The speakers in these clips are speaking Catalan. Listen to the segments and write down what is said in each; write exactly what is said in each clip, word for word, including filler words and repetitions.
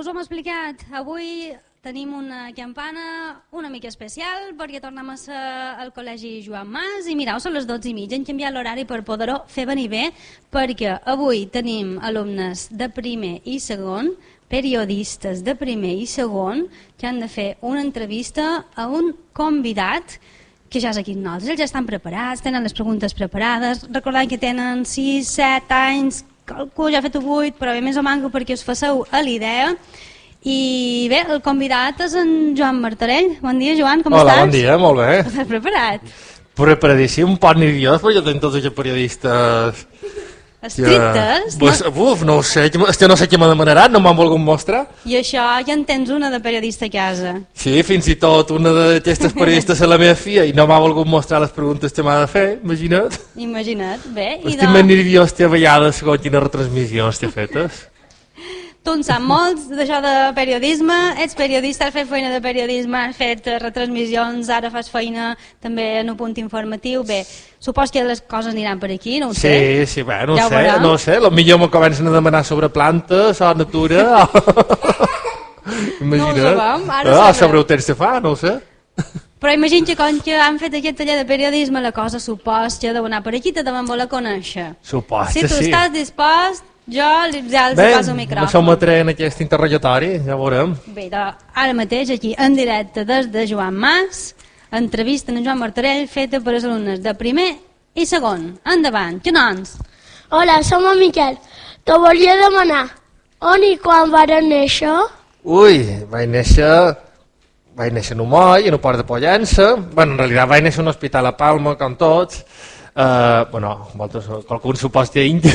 us ho hem explicat, avui tenim una campana una mica especial perquè tornem a ser al Col·legi Joan Mas i mireu, són les dotze i mitja, hem canviat l'horari per poder-ho fer venir bé perquè avui tenim alumnes de primer i segon, periodistes de primer i segon que han de fer una entrevista a un convidat que ja és aquí amb nosaltres, ells ja estan preparats, tenen les preguntes preparades, recordant que tenen sis, set anys, calculo ja he fet vuit, però bé, més o manco perquè us faceu a l'idea. I bé, el convidat és en Joan Martorell. Bon dia, Joan, com Hola, estàs? Hola, bon dia, molt bé. Estàs preparat? Preparadíssim, un poc nerviós, perquè jo tinc tots els periodistes... Estrictes? Ja... Pues, no? Uf, no ho sé, jo no sé què m'ha demanat, no m'han volgut mostrar. I això ja en tens una de periodista a casa. Sí, fins i tot una d'aquestes periodistes és la meva filla i no m'ha volgut mostrar les preguntes que m'ha de fer, imagina't. Imagina't, bé. Estic de... més nerviós que a vegades segons quines retransmissions t'he fetes. Tu en saps molts d'això de periodisme, ets periodista, has fet feina de periodisme, has fet retransmissions, ara fas feina també en un punt informatiu, bé, supos que les coses aniran per aquí, no ho sé. Sí, sí, bé, no ho ja sé, no ho sé, potser me comencen a demanar sobre plantes o natura, imagina't, no ho sabem, ara ah, sabrem. sobre el temps que fa, no ho sé. Però imagina que com que han fet aquest taller de periodisme, la cosa supos que deu anar per aquí, te devem voler conèixer. Supos si que tu sí. estàs dispost, jo ja els Bé, passo el micròfon. me sotmetré en aquest interrogatori, ja veurem. Bé, doncs, ara mateix aquí en directe des de Joan Mas, entrevista en Joan Martorell feta per als alumnes de primer i segon. Endavant, que noms? Hola, som en Miquel. Te volia demanar, on i quan varen néixer? Ui, vaig néixer... Vaig néixer en Humoi, en un port de Pollença. Bueno, en realitat vaig néixer en un hospital a Palma, com tots. Uh, bueno, moltes, qualcun supos que ell.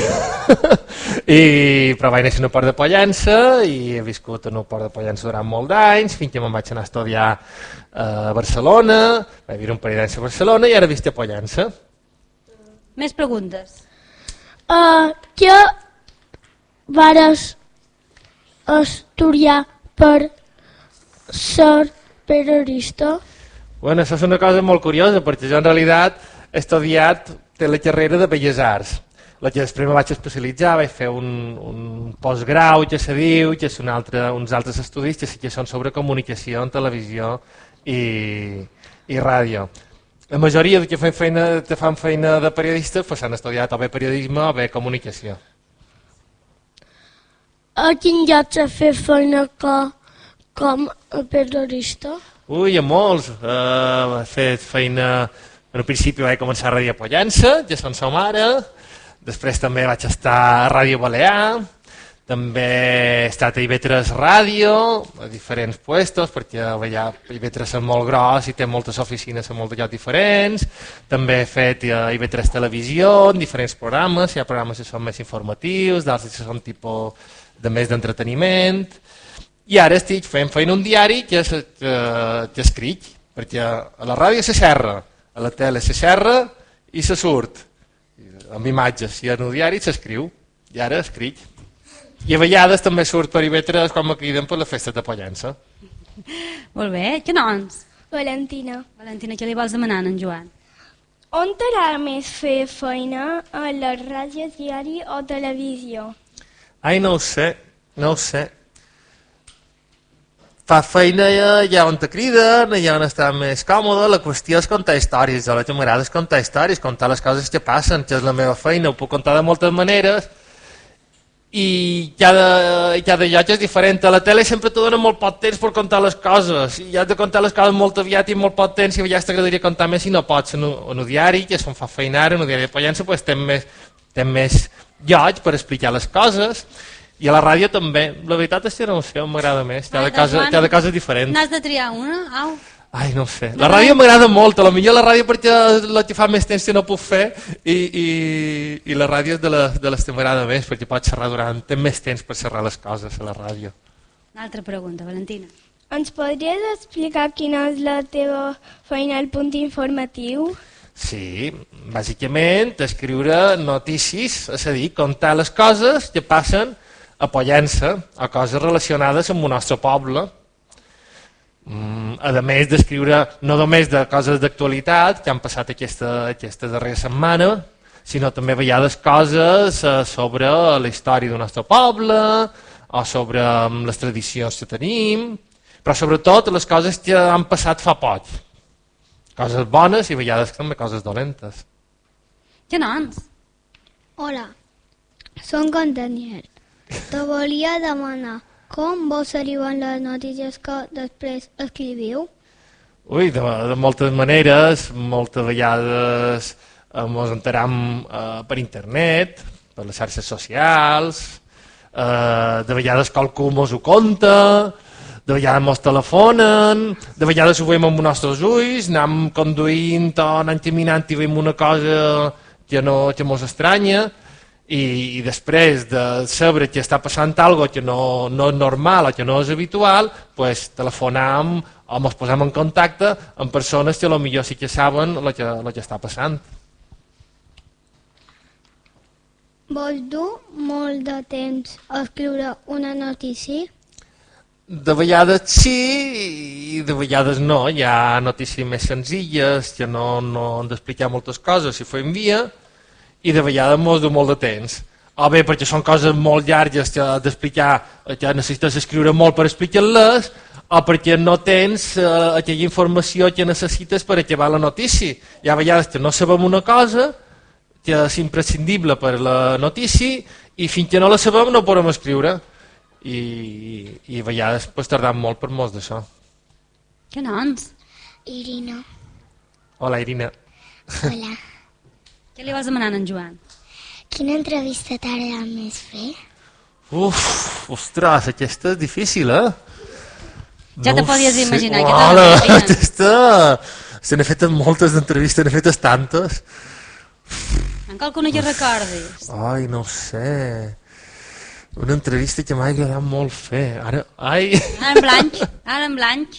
I, però vaig néixer en un port de Pollença i he viscut en un port de Pollença durant molt d'anys, fins que me'n vaig anar a estudiar a Barcelona, vaig viure un parell d'anys a Barcelona i ara visc a Pollença. Més preguntes. Uh, què vares estudiar per ser periodista? Bueno, això és una cosa molt curiosa, perquè jo en realitat he estudiat té la carrera de Belles Arts. La que després me vaig especialitzar, vaig fer un, un postgrau, que se diu, que és un altre, uns altres estudis que sí que són sobre comunicació en televisió i, i ràdio. La majoria de que fan feina, que fan feina de periodista pues, han estudiat o bé periodisme o bé comunicació. A quin lloc s'ha fet feina que, com a periodista? Ui, a molts. Uh, he fet feina... En un principi vaig començar a Ràdio Pollença, ja són som ara. Després també vaig estar a Ràdio Balear. També he estat a I V tres Ràdio, a diferents puestos, perquè allà I V tres és molt gros i té moltes oficines a molts llocs diferents. També he fet a I V tres Televisió, en diferents programes. Hi ha programes que són més informatius, d'altres que són tipus de més d'entreteniment. I ara estic fent feina un diari que, és, que, que escric, perquè a la ràdio se xerra, a la tele se xerra i se surt, amb imatges, i en el diari s'escriu, i ara escric. I a vegades també surt per I V tres quan me criden per les festes de Pollença. Molt bé, que noms? Valentina. Valentina, què li vols demanar a en Joan? On t'agrada més fer feina, a la ràdio, diari o televisió? Ai, no ho sé, no ho sé. Fa feina allà on te criden, allà on està més còmode, la qüestió és contar històries, a la que m'agrada és contar històries, contar les coses que passen, que és la meva feina, ho puc contar de moltes maneres, i cada, cada lloc és diferent. A la tele sempre te donen molt poc temps per contar les coses, i has de contar les coses molt aviat i molt poc temps, i a vegades t'agradaria contar més i no pots. En el diari, que és on fa feina ara, en el diari de Pollença, pues, té més, té més lloc per explicar les coses, i a la ràdio també. La veritat és que no ho sé, m'agrada més, cada cosa, cada cosa és diferent. N'has de triar una? Au. Ai, no ho sé. La ràdio m'agrada molt, a lo millor la ràdio perquè la que fa més temps que no puc fer i, i, i la ràdio és de les, de les que m'agrada més perquè pots xerrar durant, té més temps per xerrar les coses a la ràdio. Una altra pregunta, Valentina. Ens podries explicar quina és la teva feina al punt informatiu? Sí, bàsicament escriure notícies, és a dir, contar les coses que passen a Pollença, a coses relacionades amb el nostre poble. Mm, a més d'escriure no només de coses d'actualitat que han passat aquesta, aquesta darrera setmana, sinó també a vegades coses eh, sobre la història del nostre poble o sobre um, les tradicions que tenim, però sobretot les coses que han passat fa poc. Coses bones i a vegades també coses dolentes. Què nons? Hola, som en Daniel. Te volia demanar com vos arriben les notícies que després escriviu? Ui, de, de moltes maneres, moltes vegades ens eh, enteram eh, per internet, per les xarxes socials, eh, de vegades qualcú ens ho conta, de vegades ens telefonen, de vegades ho veiem amb els nostres ulls, anem conduint o anem caminant i veiem una cosa que no que ens estranya, i, i després de saber que està passant alguna cosa que no, no és normal o que no és habitual, pues, telefonem o ens posem en contacte amb persones que potser sí que saben el que, el que està passant. Vols dur molt de temps a escriure una notícia? De vegades sí i de vegades no. Hi ha notícies més senzilles que no, no han d'explicar moltes coses si fem via, i de vegades mos du molt de temps. O bé perquè són coses molt llargues que has d'explicar, que necessites escriure molt per explicar-les, o perquè no tens eh, aquella informació que necessites per acabar la notícia. Hi ha vegades que no sabem una cosa que és imprescindible per la notícia i fins que no la sabem no podem escriure. I, i a vegades pues, tardam molt per molts d'això. Què nons? Irina. Hola, Irina. Hola. Què li vas demanar a en Joan? Quina entrevista t'agrada més fer? Uf, ostres, aquesta és difícil, eh? Ja te podies imaginar que Hola, t'ho aquesta... Se n'he fet moltes entrevistes, n'he fetes tantes. En qualcuna que recordis. Ai, no ho sé. Una entrevista que m'ha agradat molt fer. Ara, ai... Ara en blanc, ara en blanc.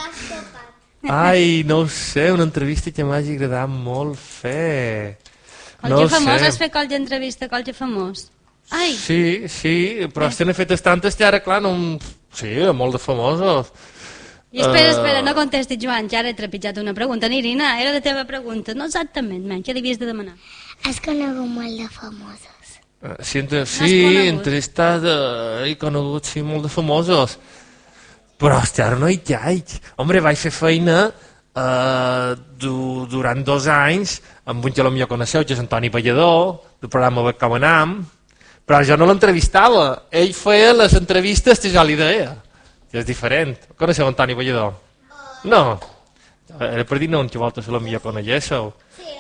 Ai, no ho sé, una entrevista que m'hagi agradat molt fer. Qualque No ho famós, sé. has fet qualque entrevista, qualque famós. Ai, Sí, sí, però se n'he fetes tantes que ara, clar, no... em- Sí, molt de famosos. i espera, Eh, espera, no contestis, Joan, que ara he trepitjat una pregunta. Irina, era la teva pregunta, no exactament, man, què devies de demanar? Has conegut molt de famosos. Eh, Sí, entre, N'has sí conegut? entrevistat, eh, he conegut sí, molt de famosos. Però, hòstia, ara no hi haig. Hombre, vaig fer feina eh, du, durant dos anys amb un que potser coneixeu, que és Antoni Ballador, del programa Bec com anam, però jo no l'entrevistava. Ell feia les entrevistes que jo li deia, que és diferent. Coneixeu Antoni Ballador? No. Era per dir no, que voltes potser coneixeu.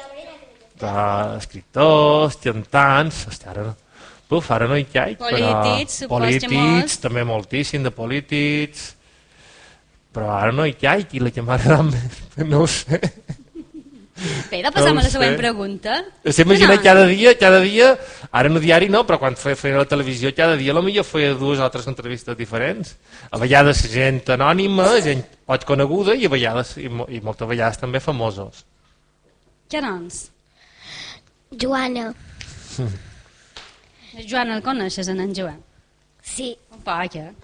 De escriptors, cantants, hòstia, ara no. Uf, ara no hi haig, Polítics, però... supos que Polítics, també moltíssim de polítics, però ara no hi haig, i la que m'agrada més, no ho sé. Espera, passam No ho a la següent sé. pregunta. S'imagina Què cada dia, cada dia, ara no diari no, però quan feia, feia la televisió, cada dia potser feia dues o altres entrevistes diferents. A vegades gent anònima, gent poc coneguda, i a vegades, i, mo- i moltes vegades també famosos. Què nons? Joana. El Joan el coneixes, en en Joan? Sí. Un poc, eh?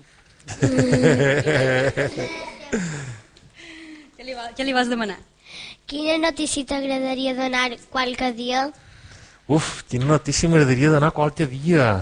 què, li va, què li vas demanar? Quina notícia t'agradaria donar qualque dia? Uf, quina notícia m'agradaria donar qualque dia.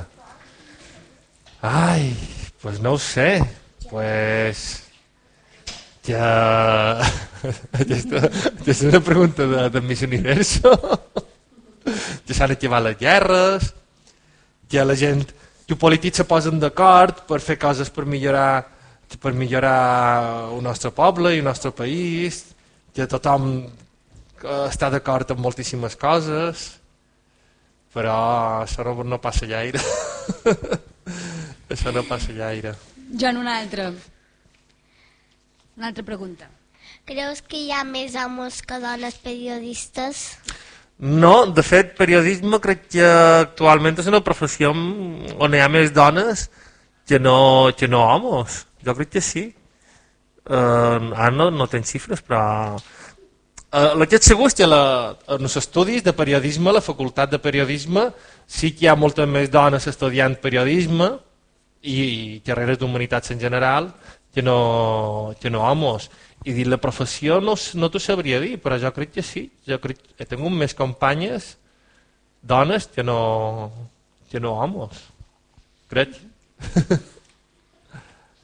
Ai, pues no ho sé. Pues... Ja... Aquesta, aquesta és una pregunta de, de Miss Universo. Que s'han acabat les guerres, que la gent, que els polítics se posen d'acord per fer coses per millorar, per millorar el nostre poble i el nostre país, que tothom eh, està d'acord amb moltíssimes coses, però això no, no passa gaire. Això no passa gaire. Joan, una altra. Una altra pregunta. Creus que hi ha més homes que dones periodistes? No, de fet, periodisme crec que actualment és una professió on hi ha més dones que no, que no homes. Jo crec que sí. Uh, ara no, no tenc xifres, però... Uh, el que és segur és que la, en els estudis de periodisme, la facultat de periodisme, sí que hi ha moltes més dones estudiant periodisme i, i carreres d'humanitats en general que no, que no homes. I dir la professió no, no t'ho sabria dir, però jo crec que sí. Jo crec que he tingut més companyes dones que no, que no homes. Crec.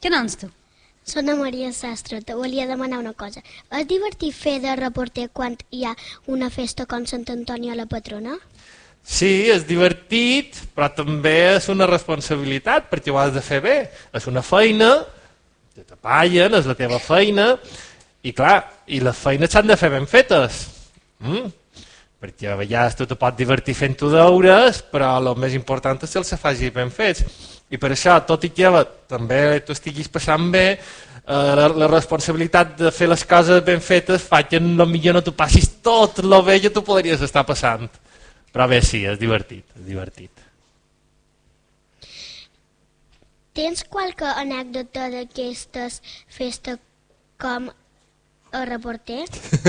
Què nens tu? Soc la Maria Sastre, te volia demanar una cosa. És divertit fer de reporter quan hi ha una festa com Sant Antoni a la patrona? Sí, és divertit, però també és una responsabilitat, perquè ho has de fer bé. És una feina, que te paguen, és la teva feina, i clar, i les feines s'han de fer ben fetes. Mm? Perquè a vegades tu te pots divertir fent-ho deures, però el més important és que els se faci ben fets. I per això, tot i que també tu estiguis passant bé, eh, la, la responsabilitat de fer les coses ben fetes fa que potser no tu passis tot el bé que tu podries estar passant. Però bé, sí, és divertit, és divertit. Tens qualque anècdota d'aquestes festes com a reporter?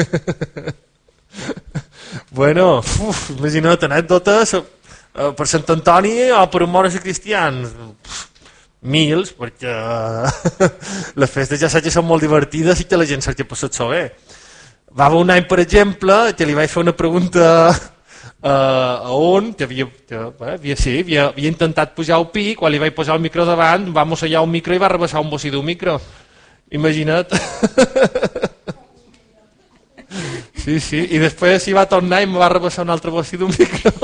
Bueno, uf, imagina't, anècdotes eh, per Sant Antoni o per un moros cristians. Mils, perquè eh, les festes ja saps que són molt divertides i que la gent sap que passat-s'ho bé. Va haver un any, per exemple, que li vaig fer una pregunta Uh, a un que havia, que, eh, havia, sí, havia, havia intentat pujar al pi, quan li vaig posar el micro davant va mossegar un micro i va rebaixar un bocí d'un micro. Imagina't. Sí, sí, i després s'hi va tornar i em va rebaixar un altre bocí d'un micro.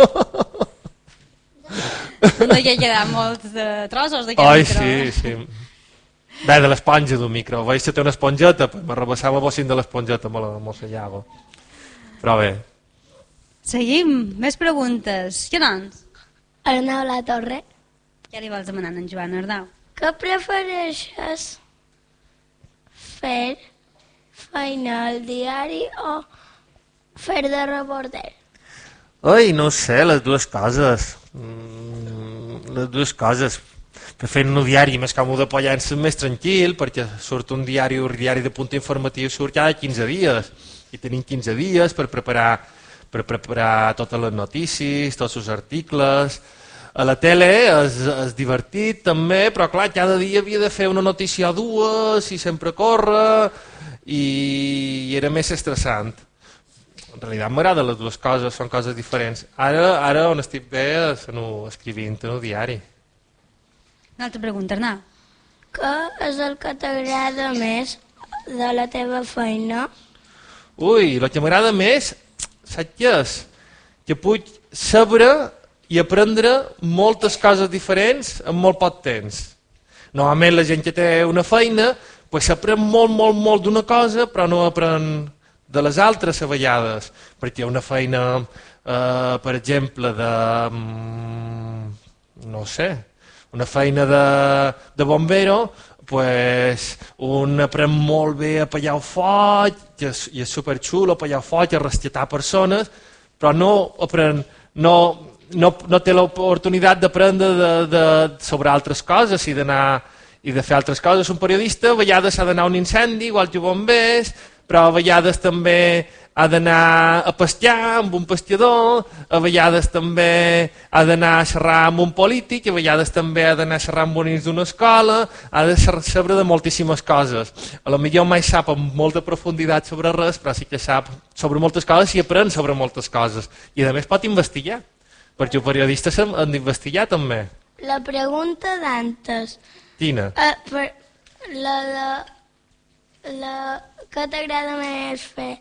No hi ha quedat molts uh, trossos d'aquest Ai, micro. sí, sí. Bé, de l'esponja d'un micro. Veig que té una esponjeta, pues me rebaixava el bocín de l'esponjeta, me la mossegava. Però bé. Seguim, més preguntes. Què doncs? Arnau La Torre. Què li vols demanar a en Joan Ardau? Què prefereixes fer feina al diari o fer de reporter? Ai, no ho sé, les dues coses. Mm, les dues coses. Preferint un diari més còmode de Pollença, més tranquil, perquè surt un diari, un diari de punt informatiu, surt cada quinze dies. I tenim quinze dies per preparar per preparar totes les notícies, tots els articles. A la tele és, és divertit també, però clar, cada dia havia de fer una notícia o dues i sempre córrer i, i era més estressant. En realitat m'agraden les dues coses, són coses diferents. Ara, ara on estic bé és en un, escrivint en un diari. Una altra pregunta, Arnau. Què és el que t'agrada més de la teva feina? Ui, el que m'agrada més, saps què és? Que puc saber i aprendre moltes coses diferents en molt poc temps. Normalment la gent que té una feina pues, s'aprèn molt, molt, molt d'una cosa però no aprèn de les altres a vegades. Perquè una feina, eh, per exemple, de... no sé, una feina de, de bombero, pues, un aprèn molt bé a pallar el foc, i és, i és superxulo pallar el foc, a rescatar persones, però no aprèn, no, no, no té l'oportunitat d'aprendre de, de, sobre altres coses i d'anar i de fer altres coses. Un periodista a vegades ha d'anar a un incendi, igual que bombers, però a vegades també ha d'anar a pescar amb un pescador, a vegades també ha d'anar a xerrar amb un polític, a vegades també ha d'anar a xerrar amb un nens d'una escola, ha de saber de moltíssimes coses. A lo millor mai sap amb molta profunditat sobre res, però sí que sap sobre moltes coses i aprèn sobre moltes coses. I a més pot investigar, perquè els periodistes han d'investigar també. La pregunta d'antes. Quina? Uh, per, la de... La, què t'agrada més fer?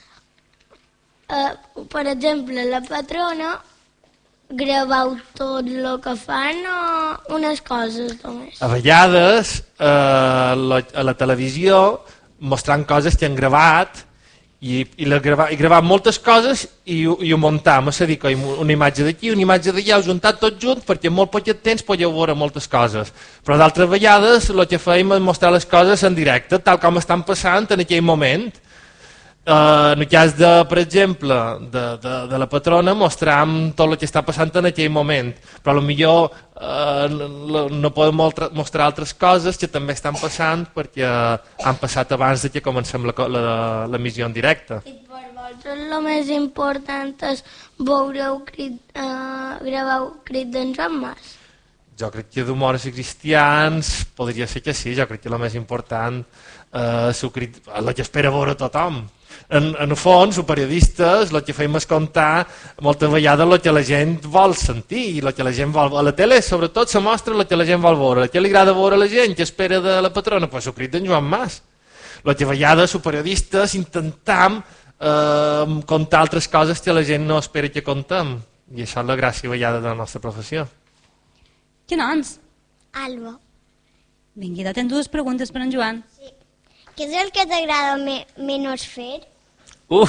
Uh, per exemple, la patrona, graveu tot el que fan o unes coses només? A vegades eh, la, a la televisió mostrant coses que han gravat i, i, la grava, i gravar moltes coses i, i ho muntam, és a dir, que una imatge d'aquí, una imatge d'allà, ho juntat tot junt perquè en molt poc temps podeu veure moltes coses. Però d'altres vegades el que feim és mostrar les coses en directe, tal com estan passant en aquell moment. Uh, en el cas, de, per exemple, de, de, de la patrona, mostram tot el que està passant en aquell moment, però potser uh, no podem mostrar altres coses que també estan passant perquè han passat abans de que comencem l'emissió en directe. I per vosaltres el més important és veureu crit, uh, graveu crit d'en Joan Mas? Jo crec que d'humors i cristians podria ser que sí, jo crec que el més important eh, el que espera veure tothom. En, en el fons, els periodistes, el que fem és contar moltes vegades el que la gent vol sentir i el que la gent vol. A la tele, sobretot, se mostra el que la gent vol veure. El que li agrada veure a la gent, que espera de la patrona, pues, el crit d'en Joan Mas. El que a vegades, els periodistes, intentam eh, contar altres coses que la gent no espera que contem. I això és la gràcia a vegades de la nostra professió. Què noms? Alba. Vinga, tens dues preguntes per en Joan. Sí. Què és el que t'agrada me menys fer? Uf!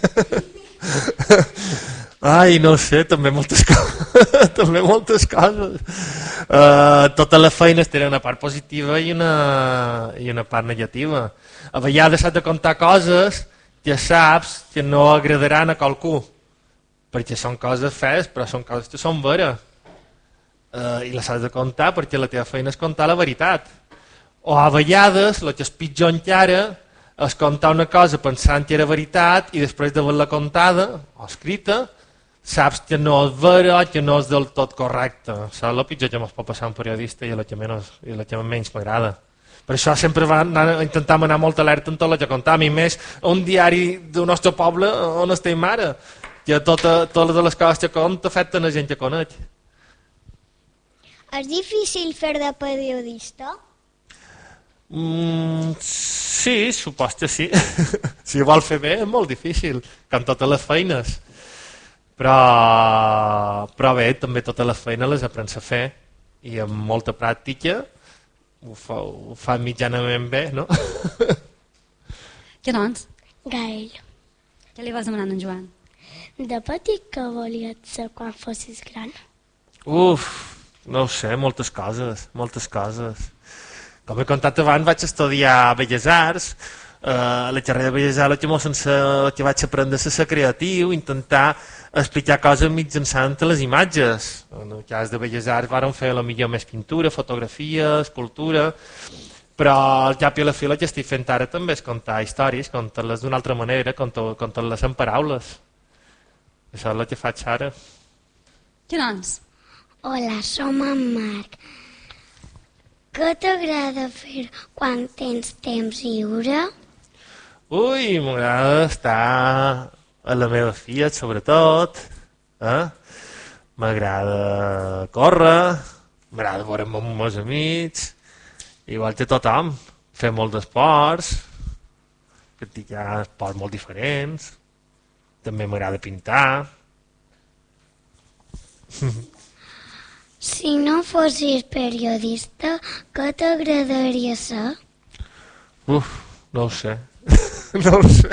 Ai, no sé, també moltes coses. també moltes coses. Uh, totes les feines tenen una part positiva i una, i una part negativa. A vegades s'ha de contar coses que saps que no agradaran a qualcú, perquè són coses fees, però són coses que són veres. Uh, I les has de contar perquè la teva feina és contar la veritat. O a vegades, el que és pitjor encara, és contar una cosa pensant que era veritat i després d'haver-la contada o escrita, saps que no és vera, que no és del tot correcte. Això és el pitjor que ens pot passar a un periodista i el que menys, i el que menys m'agrada. Per això sempre va anar, intentam anar molt alerta en tot el que contam, i més un diari del nostre poble on estem ara, que tota, totes les coses que conta afecten a gent que coneix. És difícil fer de periodista? Mm, sí, supos que sí. Si ho vol fer bé és molt difícil, com totes les feines. Però, però bé, també totes les feines les aprens a fer i amb molta pràctica ho fa, ho fa mitjanament bé, no? Què doncs? Gael. Què li vas demanar a en Joan? De petit que volies ser quan fossis gran? Uf, no ho sé, moltes coses, moltes coses. Com he contat abans, vaig estudiar Belles Arts. Uh, a la carrera de Belles Arts el que vaig aprendre a ser creatiu, intentar explicar coses mitjançant les imatges. En el cas de Belles Arts vàrem fer la millor més pintura, fotografia, escultura, però al cap i a la fi el que estic fent ara també és contar històries, contar-les d'una altra manera, contar-les en paraules. Això és el que faig ara. Què doncs? Hola, som en Marc. Què t'agrada fer quan tens temps lliure? Ui, m'agrada estar a la meva filla, sobretot. Eh? M'agrada córrer, m'agrada veure'm amb meus amics, igual que tothom. Fer molt d'esports, practicar esports molt diferents. També m'agrada pintar. Si no fossis periodista, què t'agradaria ser? Uf, no ho sé. no ho sé.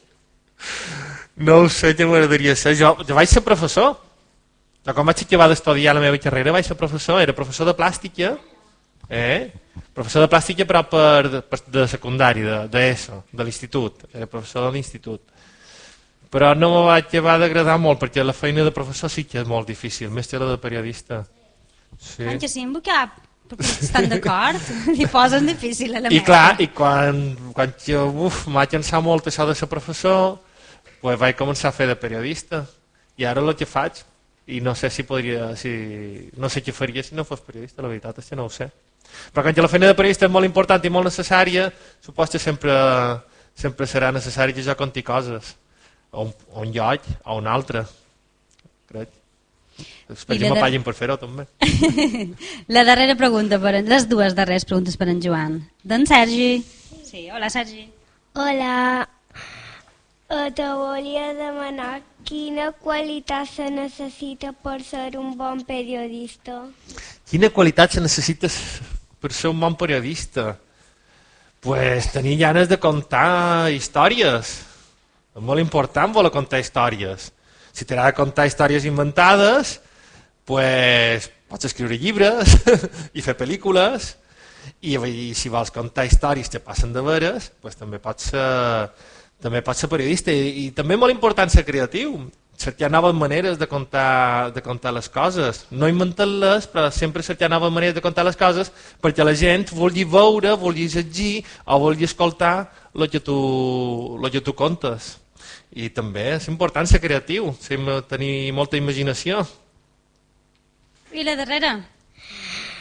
No ho sé què m'agradaria ser. Jo, jo vaig ser professor. Jo, quan vaig acabar d'estudiar la meva carrera vaig ser professor. Era professor de plàstica. Eh? Professor de plàstica però per, per, de secundari, de, de ESO, de l'institut. Era professor de l'institut. Però no me va acabar d'agradar molt perquè la feina de professor sí que és molt difícil, més que la de periodista. Sí. En que sí, en vocab, perquè estan d'acord, li posen difícil a la I meva. clar, i quan, quan jo uf, m'ha llançat molt això de ser professor, pues vaig començar a fer de periodista. I ara el que faig, i no sé si podria, si, no sé què faria si no fos periodista, la veritat és que no ho sé. Però quan la feina de periodista és molt important i molt necessària, supos que sempre, sempre serà necessari que jo conti coses. A un, a un lloc, a un altre. Crec. Espero que m'apagin per fer-ho, també. La darrera pregunta, per en, les dues darreres preguntes per en Joan. D'en Sergi. Sí, hola Sergi. Hola. Uh, te volia demanar quina qualitat se necessita per ser un bon periodista. Quina qualitat se necessita per ser un bon periodista? Pues tenir ganes de contar històries. És molt important voler contar històries. Si t'agrada contar històries inventades, pues, pots escriure llibres i fer pel·lícules, i, i si vols contar històries que passen de veres, pues, també pots ser, també pots ser periodista. I, i també és molt important ser creatiu, cercar noves maneres de contar, de contar les coses. No inventar-les, però sempre cercar noves maneres de contar les coses perquè la gent vulgui veure, vulgui llegir o vulgui escoltar el que tu, el que tu contes. I també és important ser creatiu, tenir molta imaginació. I la darrera?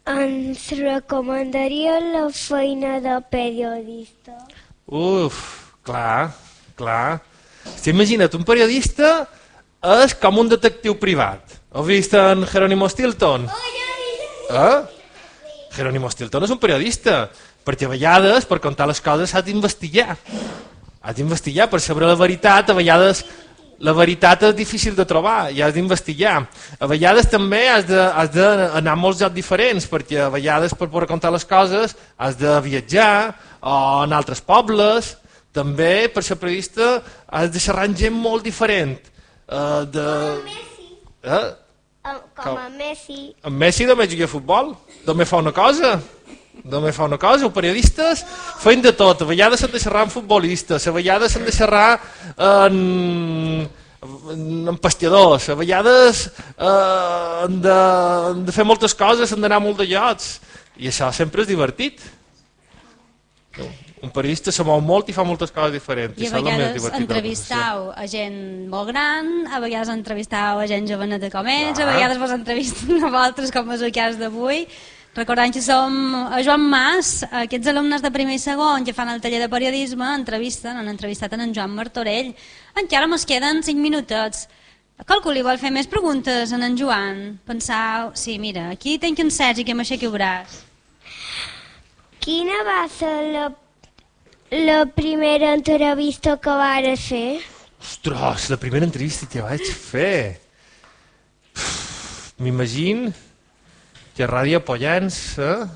Ens recomanaria la feina de periodista? Uf, clar, clar. Si imagina't, un periodista és com un detectiu privat. Heu vist en Jerónimo Stilton? Eh? Jerónimo Stilton és un periodista, perquè a vegades, per contar les coses, has d'investigar. Has d'investigar per saber la veritat, a vegades la veritat és difícil de trobar i has d'investigar. A vegades també has d'anar a molts llocs diferents, perquè a vegades per poder contar les coses has de viatjar o en altres pobles. També per ser periodista has de xerrar amb gent molt diferent. Uh, de... Com a Messi. Eh? Com a Messi. En Messi només juga a futbol, només fa una cosa. Només fa una cosa, els periodistes feien de tot, a vegades s'han de xerrar amb futbolistes, a vegades s'han de xerrar en, en pastadors, a vegades eh, han, de, han de fer moltes coses, han d'anar a molt de llocs, i això sempre és divertit. Un periodista se mou molt i fa moltes coses diferents. I a vegades entrevistau a gent molt gran, a vegades entrevistau a gent joveneta com ells, a vegades vos entrevisten a vosaltres com és el cas d'avui. Recordant que som a Joan Mas, aquests alumnes de primer i segon que fan el taller de periodisme entrevisten, han entrevistat en Joan Martorell. Encara mos queden cinc minutets. Calculi, vol fer més preguntes en en Joan? Pensau, sí, mira, aquí tenc un set i que m'aixequi el braç. Quina va ser la, la primera entrevista que vares fer? Ostres, la primera entrevista que vaig fer. M'imagino que a Ràdio Pollença,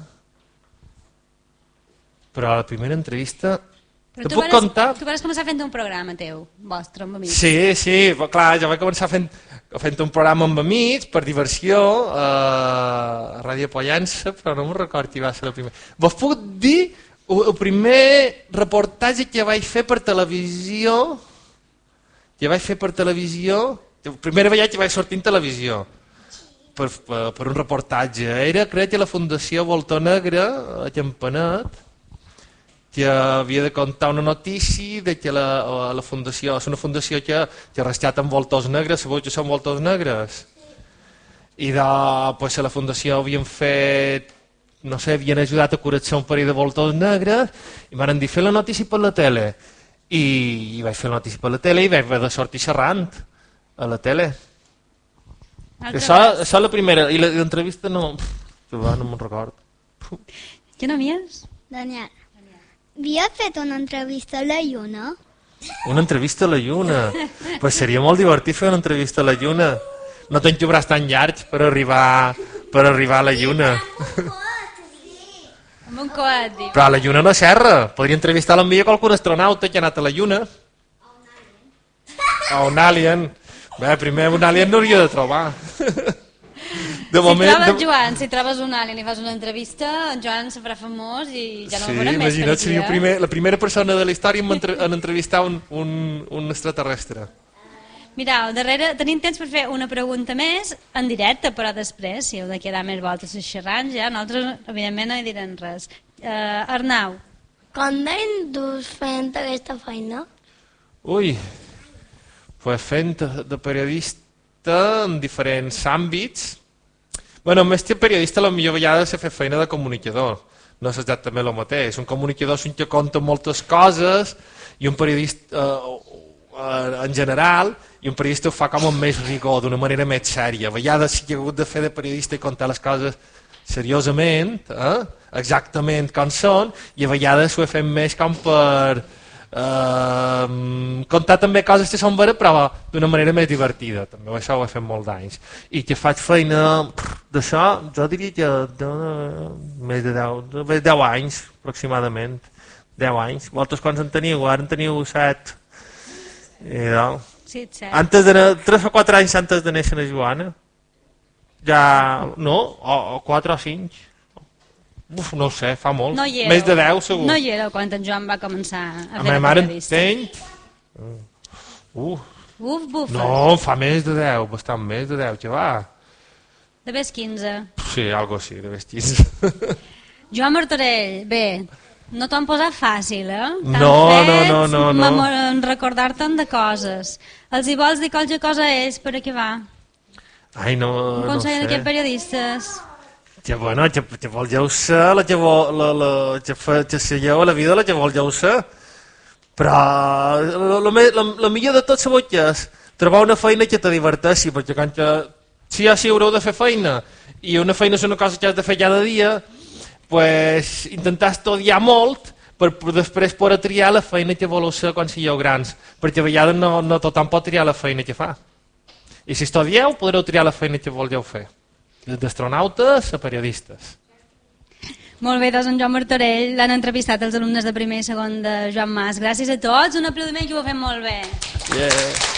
però la primera entrevista... Però te tu puc vares, contar? Tu vas començar fent un programa teu, vostre, amb amics. Sí, sí, però clar, jo vaig començar fent, fent un programa amb amics, per diversió, a Ràdio Pollença, però no me'n record qui va ser la primera. Vos puc dir el primer reportatge que vaig fer per televisió, que vaig fer per televisió, la primera vegada que vaig sortir en televisió, Per, per, per un reportatge. Era, crec, a la Fundació Voltor Negre, a Campanet, que havia de contar una notícia de que la, la fundació, és una fundació que, que rescata amb voltors negres, sabeu que són voltors negres? I de, pues, a la fundació havien fet, no sé, havien ajudat a curar un parell de voltors negres i m'han dit fer la notícia per la tele. I, i vaig fer la notícia per la tele i vaig haver de sortir xerrant a la tele. Això, això és la primera, i l'entrevista no, no me'n record. Què no havies? Daniel, havies fet una entrevista a la Lluna? Una entrevista a la Lluna? Pues seria molt divertit fer una entrevista a la Lluna. No tenc braç tan llargs per arribar, per arribar a la Lluna. Amb un coet, dic. Però a la Lluna no xerra. Podria entrevistar l'envia qualcun astronauta que ha anat a la Lluna. A un alien. Bé, primer un alien no hauria de trobar. De si moment, trobes de... Joan, si trobes un alien i fas una entrevista, en Joan se farà famós i ja no sí, el veurem més per imagina't, aquí. seria Eh? primer, la primera persona de la història en, entre, en entrevistar un, un, un extraterrestre. Mirau, darrere tenim temps per fer una pregunta més en directe, però després, si heu de quedar més voltes xerrant, ja nosaltres evidentment no hi direm res. Uh, Arnau. Com d'any dus fent aquesta feina? Ui, pues fent de periodista en diferents àmbits. Bueno, més que periodista, la millor vegada s'ha fet feina de comunicador. No és exactament el mateix. Un comunicador és un que conta moltes coses i un periodista, eh, eh, en general, i un periodista ho fa com amb més rigor, d'una manera més sèria. A vegades sí que he hagut de fer de periodista i contar les coses seriosament, eh? exactament com són, i a vegades ho he fet més com per... Uh, contar també coses que són veres però d'una manera més divertida, també això ho he fet molt d'anys i que faig feina d'això, jo diria que de, més de deu, de deu anys aproximadament, deu anys. Vosaltres quants en teniu? Ara en teniu set i no. Sí, set. Antes de, tres o quatre anys antes de néixer la Joana ja, no? O, o quatre o cinc. Uf, no ho sé, fa molt. No éreu, més de deu segur. No hi era quan en Joan va començar a A fer ma de mare periodista. entenc. Uh, Uf, bufa. no, fa més de deu, bastant més de deu, que va. De vés quinze. Sí, algo així, de vestits. Joan Martorell, bé, no t'ho han posat fàcil, eh? T'han No, fet no, no, no, no. memor- recordar-te'n de coses. Els hi vols dir qualque cosa a ells per a què va? Ai, no, Un no consell sé. d'aquests periodistes. Que bueno, que, que volgeu ser la que, vol, la, la, que, fe, que sigueu a la vida la que volgeu ser. Però la, la, la, la millor de tot sabeu què és? Trobar una feina que te diverteixi, perquè quan que, si ja si haureu de fer feina i una feina és una cosa que has de fer cada dia, pues, intentar estudiar molt per, per després poder triar la feina que voleu ser quan sigueu grans, perquè a vegades no, no tothom pot triar la feina que fa. I si estudieu podreu triar la feina que voleu fer, des d'astronautes a periodistes. Molt bé, doncs en Joan Martorell l'han entrevistat els alumnes de primer i segon de Joan Mas. Gràcies a tots, un aplaudiment que ho fem molt bé. Yeah.